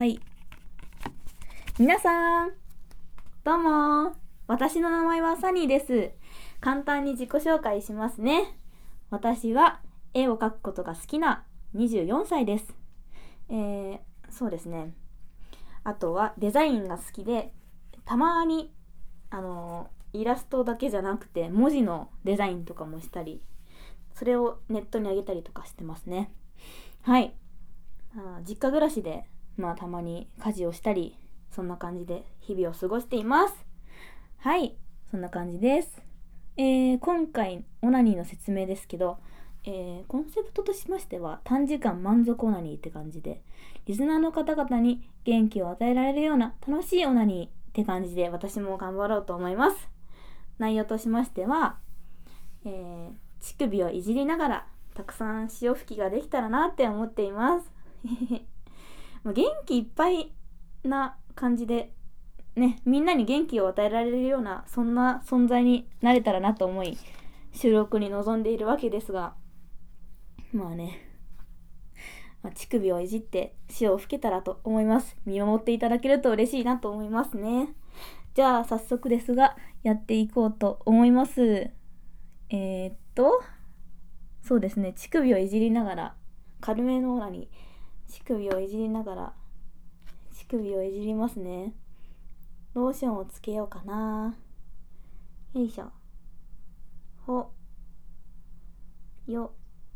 はい。皆さん、どうも。私の名前はサニーです。簡単に自己紹介しますね。私は絵を描くことが好きな24歳です。そうですね。あとはデザインが好きで、たまに、イラストだけじゃなくて文字のデザインとかもしたり、それをネットに上げたりとかしてますね。はい。実家暮らしで、たまに家事をしたり、そんな感じで日々を過ごしています。はい、そんな感じです。今回オナニーの説明ですけど、コンセプトとしましては短時間満足オナニーって感じで、リスナーの方々に元気を与えられるような楽しいオナニーって感じで私も頑張ろうと思います。内容としましては、乳首をいじりながらたくさん潮吹きができたらなって思っています。元気いっぱいな感じでね、みんなに元気を与えられるようなそんな存在になれたらなと思い収録に臨んでいるわけですが、乳首をいじって潮を吹けたらと思います。見守っていただけると嬉しいなと思いますね。じゃあ早速ですがやっていこうと思います。そうですね、乳首をいじりながら、軽めのオーラに乳首をいじりながら乳首をいじりますね。ローションをつけようかな。よいしょ。ほよ。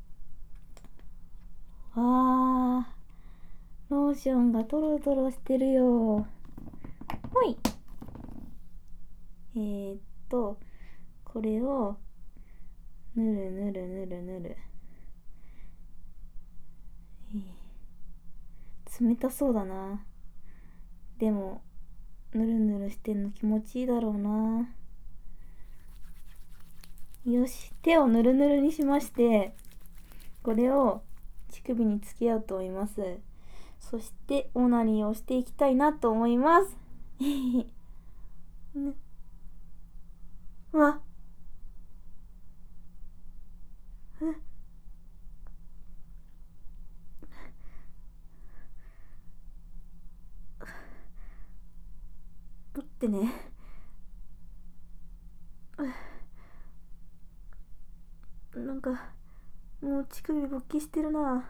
わー、ローションがトロトロしてるよ。ほい。これをぬるぬるぬるぬる。冷たそうだな。でもぬるぬるしてんの気持ちいいだろうな。よし、手をぬるぬるにしまして、これを乳首につけようと思います。そしてオナニーをしていきたいなと思います。ね、うわ、待ってね。なんかもう乳首勃起してるな。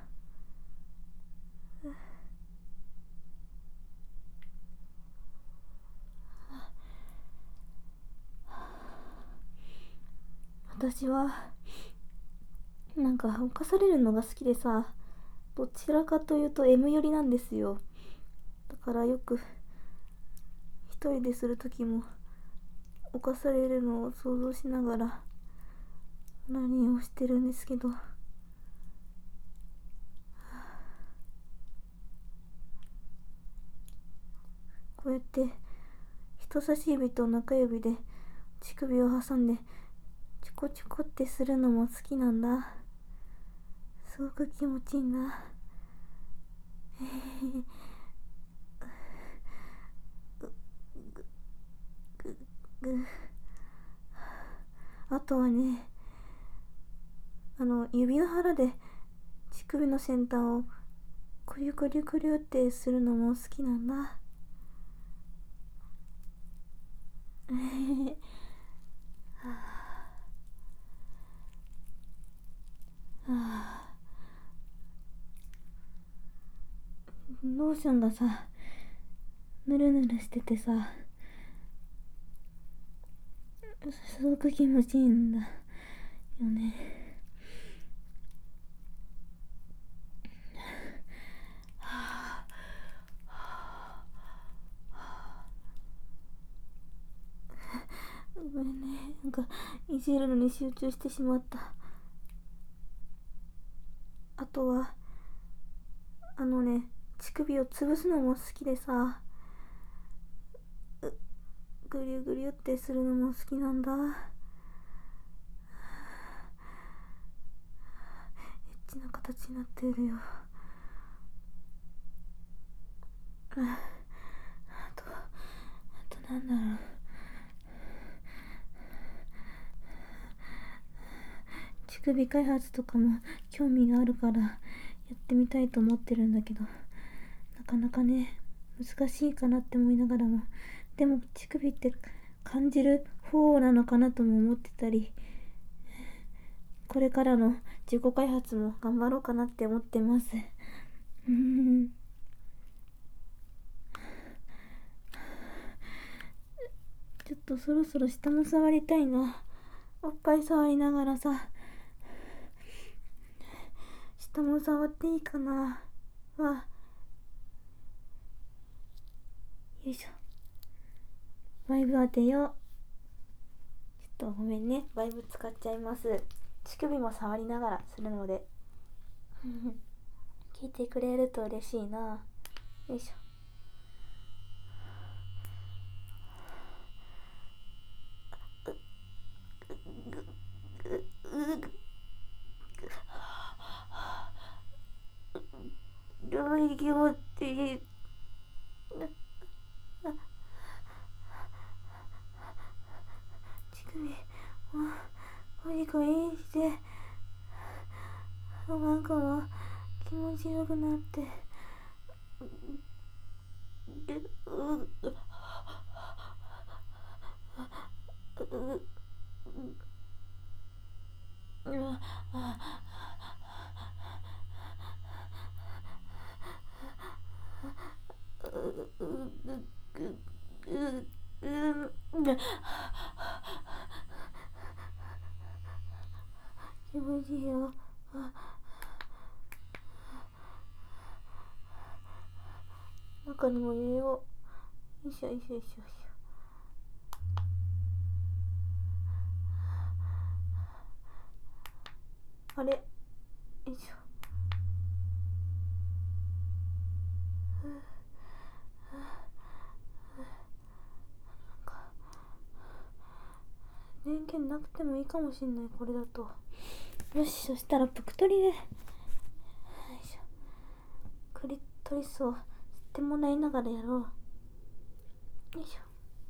私はなんか犯されるのが好きでさ、どちらかというと M 寄りなんですよ。だからよく一人でする時も犯されるのを想像しながら何をしてるんですけど、こうやって人差し指と中指で乳首を挟んでチョコチョコってするのも好きなんだ。すごく気持ちいいんだ。あとはね、指の腹で乳首の先端をクリュクリュクリュってするのも好きなんだ。ローションがさ、ぬるぬるしててさ、すごく気持ちいいんだよね。ごめんね、なんかいじるのに集中してしまった。あとは乳首を潰すのも好きでさ、グリュグリュってするのも好きなんだ。エッチな形になってるよ。あとなんだろう。乳首開発とかも興味があるからやってみたいと思ってるんだけど、なかなかね、 難しいかなって思いながらも、でも乳首って感じる方なのかなとも思ってたり、これからの自己開発も頑張ろうかなって思ってます。ちょっとそろそろ下も触りたいな。おっぱい触りながらさ、下も触っていいかな。よいしょ。バイブ当てよう。ちょっとごめんね、バイブ使っちゃいます。乳首も触りながらするので聞いてくれると嬉しいな。よいしょ。気持ちいい。乳首ゴリゴリしてなんかも気持ちよくなって、気持ちいいよ。中にも入れよう。よいしょよいしょよいしょ。あれ、よいしょ。電源なくてもいいかもしんない、これだと。よし、そしたらプクトリで、よいしょ、クリトリスを吸ってもらいながらやろう。よいしょ。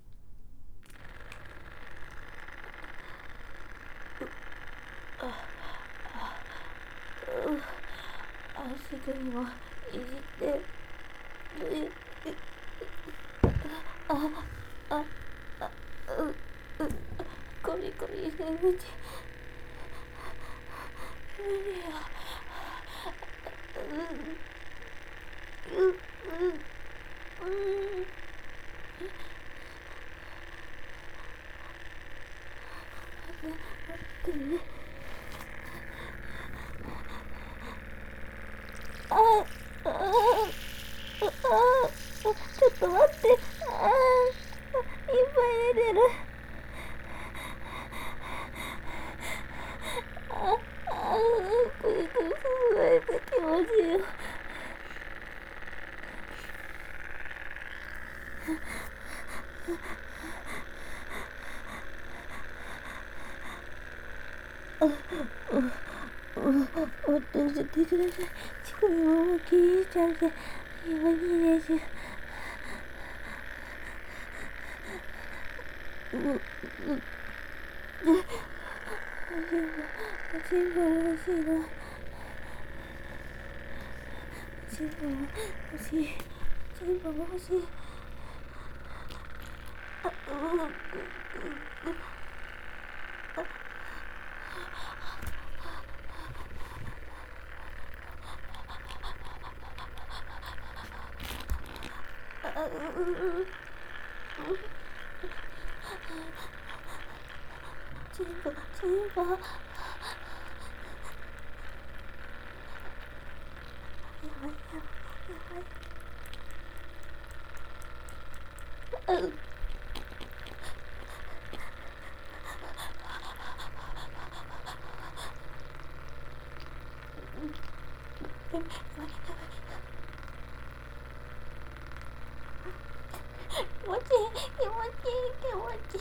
足首をいじってコリコリして無理や。待ってね。ちょっと待って。いっぱい出てる。クリトリスがえて気持ちいいよ。待ってください。乳首も思いっきりしちゃって、今いいです。全部欲しいな。全部欲しい。全部欲しい。全部やばい。気持ちいい。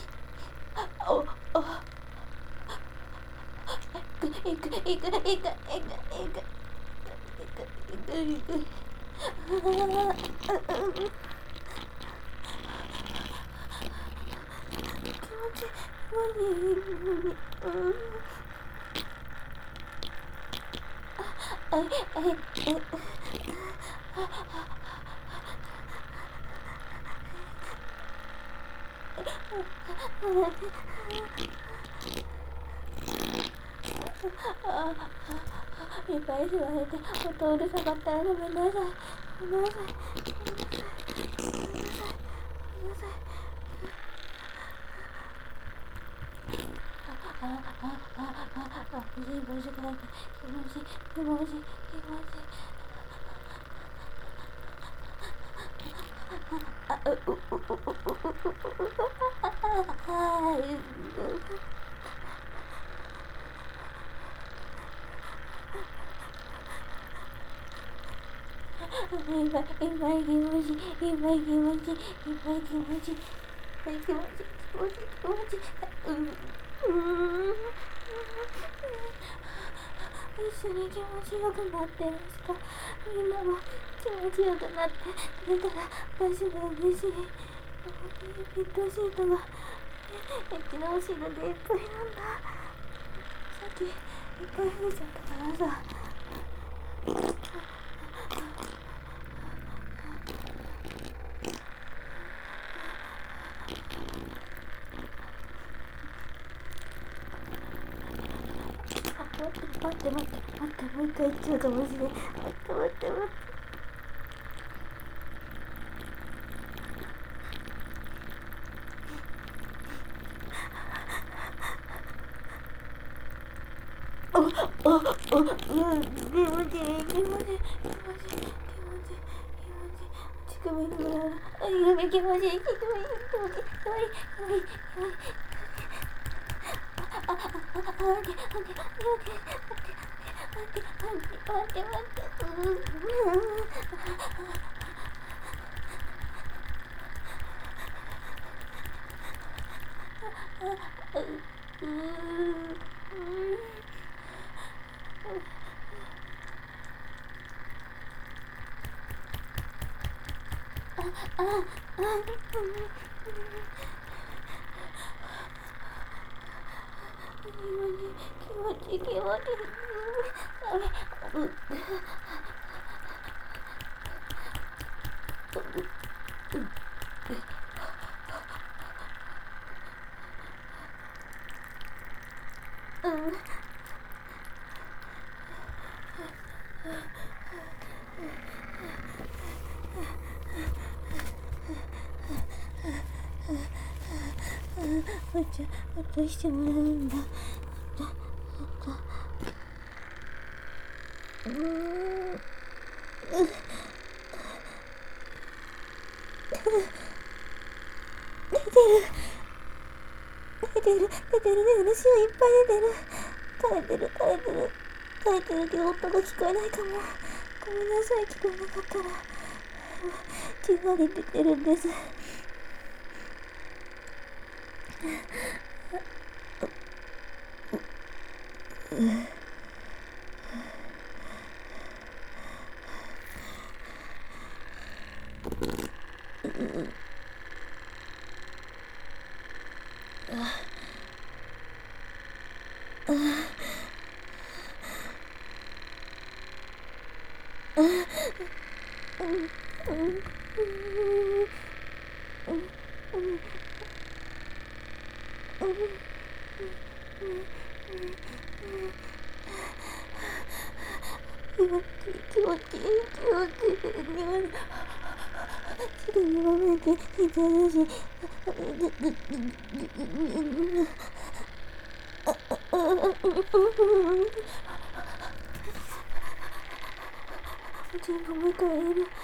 いっぱい吸われて音うるさかったらごめんなさい。ごめんなさい。ごめんなさい。ごめんなさい。ごめんなさい。いい場所があって気持ちいい気持ちいい気持ちいい。いっぱい気持ちいいいっぱい気持ちいいいっぱい気持ちいいいっぱい気持ちいい気持ちいい気持ちいい。一緒に気持ちよくなってますか？みんなも気持ちよくなってくれたら私は嬉しい。ペットシートがエッチなお汁でいっぱいなんだ。さっきいっぱい増えちゃったからさ。待ってもう一回言っちゃうかもしれない。待って気持ちいい乳首の裏気持ちいい落としてもらうんだ。出てる塩いっぱい出てる。垂れてるけど音が聞こえないかも。ごめんなさい、聞こえなかったら。血が出てるんです。気持ちいい。ちょっと今めて痛いし。全部もう一回やる。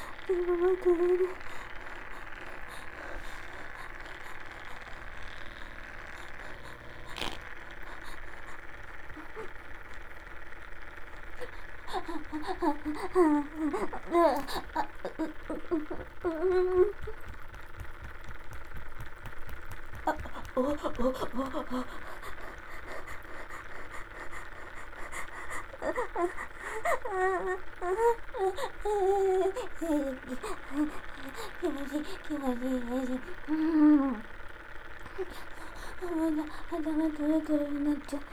気持ちいいです。頭トロトロになっちゃう。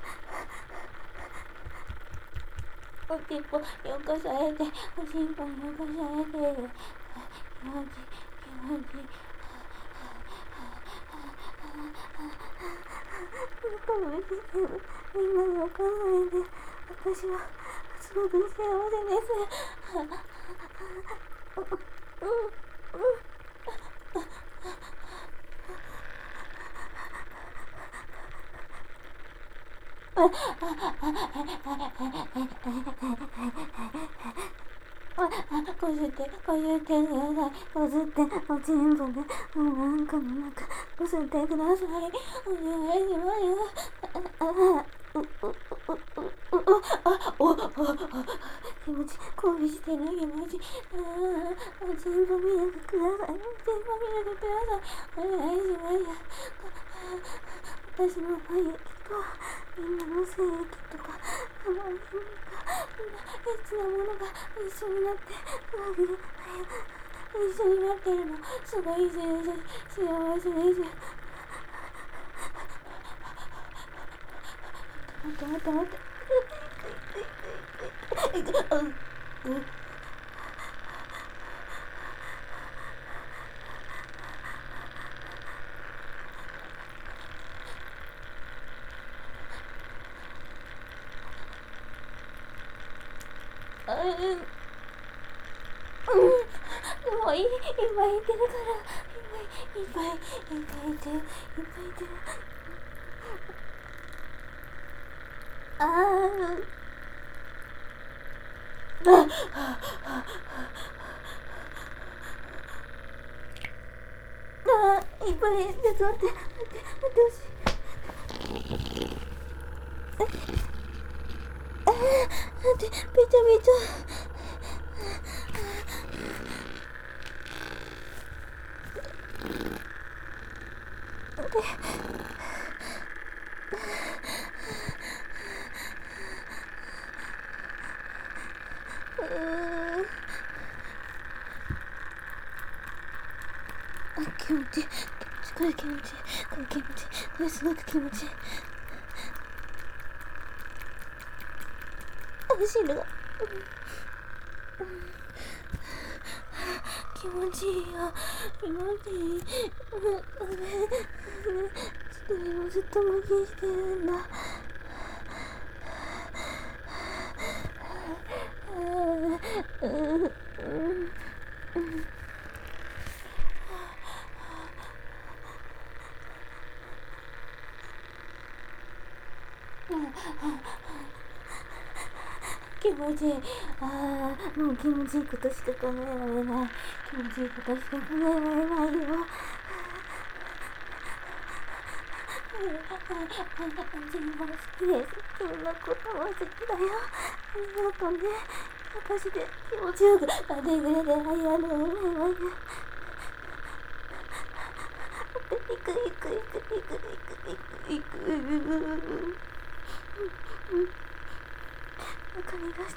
おしっぽよこされて、おしっぽよこされてる。気持ちいい。 みんなにわからないで、私はすごく幸せです。こすってください。こすって、おちんぽで、おなんかの中、こすってください。お願いします。気持ち、恋してる気持ち。おちんぽミルクください。おちんぽミルクください。お願いします。私の愛液とみんなの精液とかみんなエッチなものが一緒になって一緒になってるのすごい幸せです。待ってもういっぱいいてるからいっぱいいてるいっぱいちょっと待ってほしい。待ってべちゃべちゃ気持ちいい。これ気持ちいい。これすごく気持ちいい。汁が気持ちいいよ。気持ちいい。ずっと無気してるんだ。気持ちいい。もう気持ちいいことしか考えられない。気持ちいいことしか考えられないよ。自分も好きです。君のことも好きだよ。ありがとうね。私で気持ちよくなってくれてありがとうございます。いく。中に出して。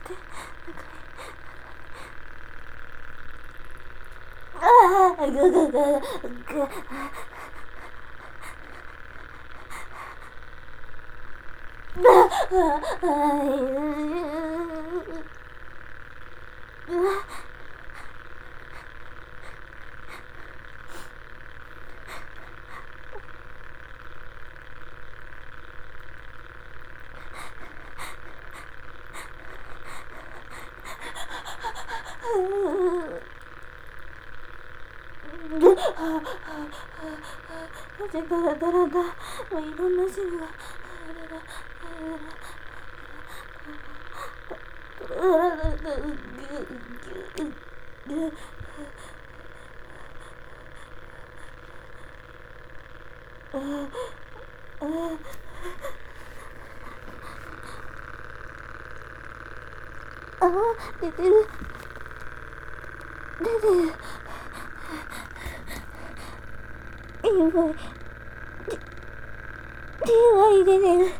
だらもういろんな汁が出てる。やばい。出てる。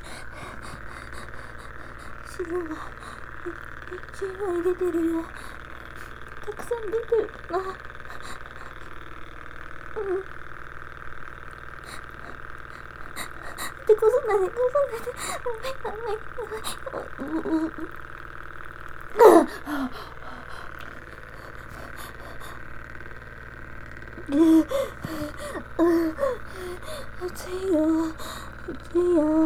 汁が出てるよ。たくさん出てるかな。でこそんなで暑いよ、暑いよ。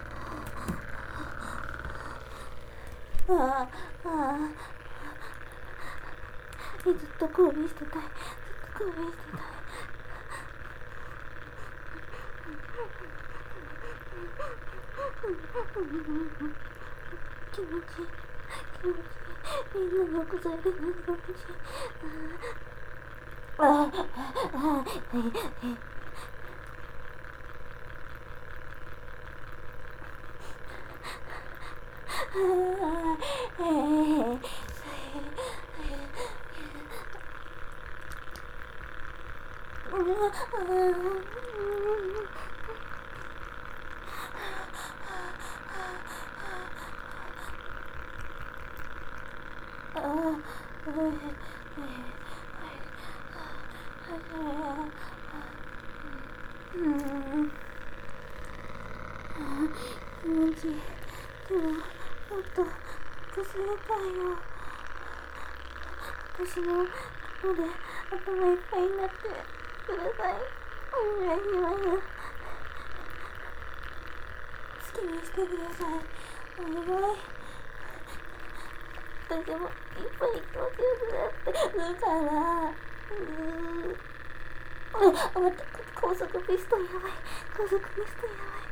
ずっと交尾してたい。ずっと交尾してたい。気持ちいい、気持ちいい。みんなのお子さんで気持ちいい。気持ちいい。でももっとくすれたいよ。私のので頭いっぱいになってください。お願いします。好きにしてください。お願い。私もいっぱい気持ちよくなってくるから。待って、高速ピストンやばい。高速ピストンやばい。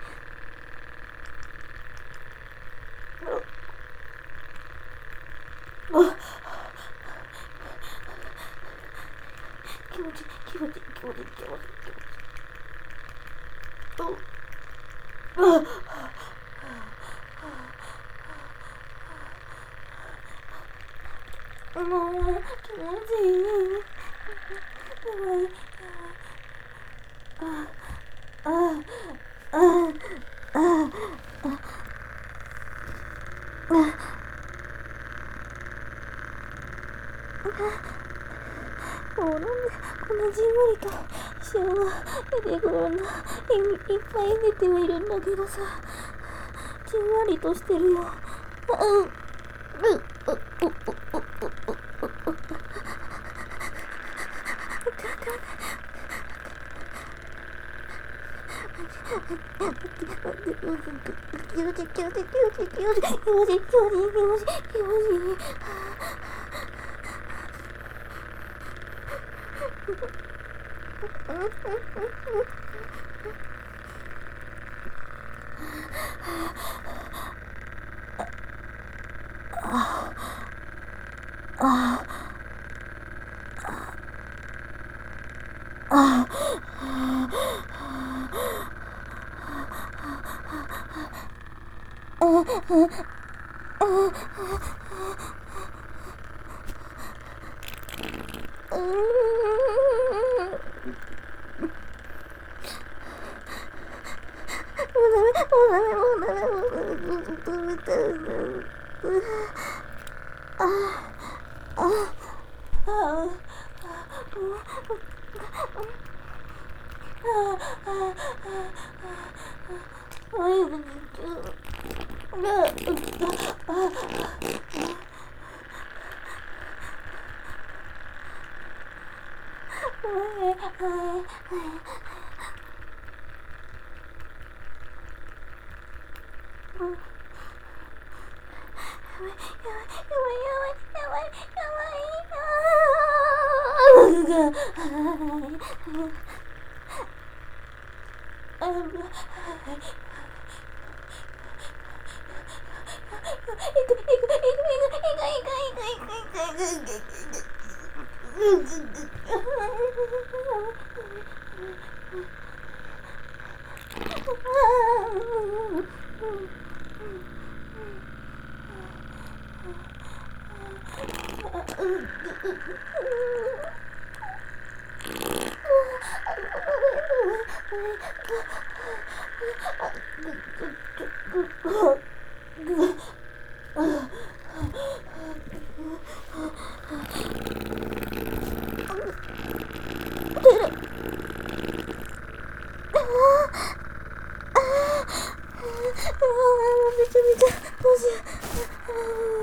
気持ちいい、気持ちいい、気持ちいい、気持ちいい、気持ちいい。もう気持ちいい。やばい。もうなんでこんなじんわりと塩が出てくるんだ。いっぱい出てはいるんだけどさ、じんわりとしてるよ。めちゃめちゃどうしよう。